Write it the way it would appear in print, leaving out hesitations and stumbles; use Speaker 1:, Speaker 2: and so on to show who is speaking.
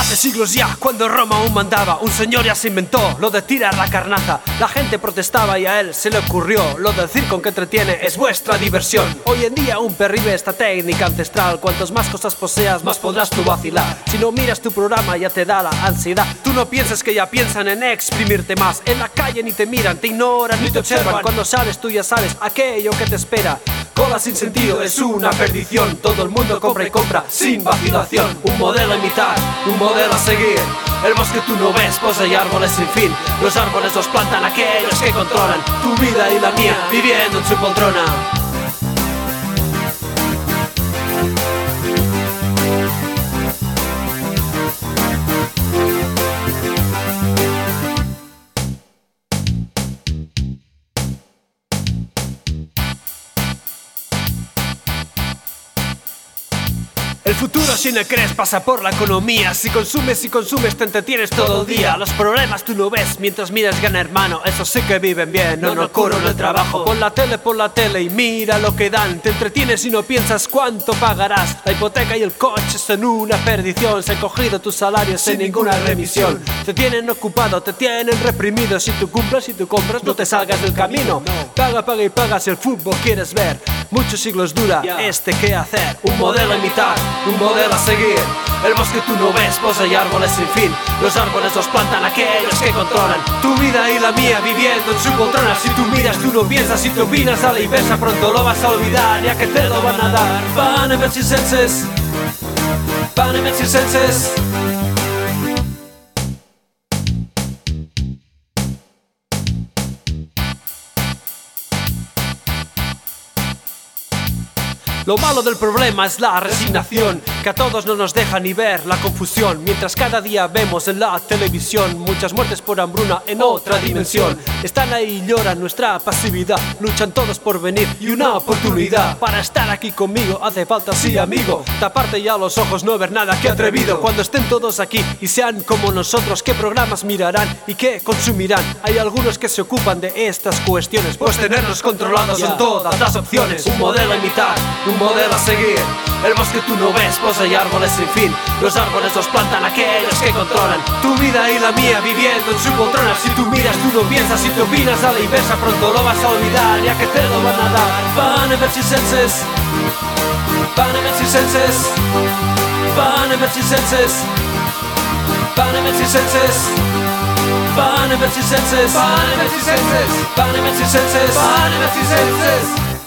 Speaker 1: Hace siglos ya, cuando Roma aún mandaba, un señor ya se inventó lo de tirar la carnaza. La gente protestaba y a él se le ocurrió lo del circo que entretiene es vuestra diversión. Hoy en día aún pervive esta técnica ancestral. Cuantas más cosas poseas, más podrás tú vacilar. Si no miras tu programa ya te da la ansiedad. Tú no pienses que ya piensan en exprimirte más. En la calle ni te miran, te ignoran ni te observan. Cuando sales tú ya sabes aquello que te espera. Cola sin sentido es una perdición. Todo el mundo compra y compra sin vacilación. Un modelo a imitar, un modelo a seguir. El bosque tú no ves, pues hay árboles sin fin. Los árboles los plantan aquellos que controlan tu vida y la mía, viviendo en su poltrona. El futuro, si no crees, pasa por la economía. Si consumes te entretienes todo el día. Los problemas tú no ves mientras miras Gran Hermano. Esos sí que viven bien, no corren el trabajo. Pon la tele y mira lo que dan. Te entretienes y no piensas cuánto pagarás. La hipoteca y el coche son una perdición. Se han cogido tus salarios sin ninguna remisión. Te tienen ocupado, te tienen reprimido. Si tú compras, no te salgas del camino. Paga y paga si el fútbol quieres ver. Muchos siglos dura este qué hacer. Un modelo a imitar, un modelo a seguir. El bosque tú no ves, pues hay árboles sin fin. Los árboles los plantan aquellos que controlan tu vida y la mía, viviendo en su poltrona. Si tú miras, tú no piensas. Si te opinas a la inversa, pronto lo vas a olvidar, ya que te lo van a dar. Panem circenses, panem circenses. Lo malo del problema es la resignación, que a todos no nos deja ni ver la confusión. Mientras cada día vemos en la televisión muchas muertes por hambruna en otra dimensión. Están ahí y lloran nuestra pasividad. Luchan todos por venir y una oportunidad. Para estar aquí conmigo hace falta, sí amigo, taparte ya los ojos, no ver nada, qué atrevido. Cuando estén todos aquí y sean como nosotros, ¿qué programas mirarán y qué consumirán? Hay algunos que se ocupan de estas cuestiones, pues tenerlos controlados son todas las opciones. Un modelo a imitar, un modelo a seguir. El bosque tú no ves, pues hay árboles sin fin. Los árboles los plantan aquellos que controlan tu vida y la mía, viviendo en su poltrona. Si tú miras, tú no piensas. Si te opinas a la inversa, pronto lo vas a olvidar, ya que te lo van a dar. Panem circenses, panem circenses, panem circenses, panem circenses, panem circenses, panem circenses, panem circenses, panem circenses.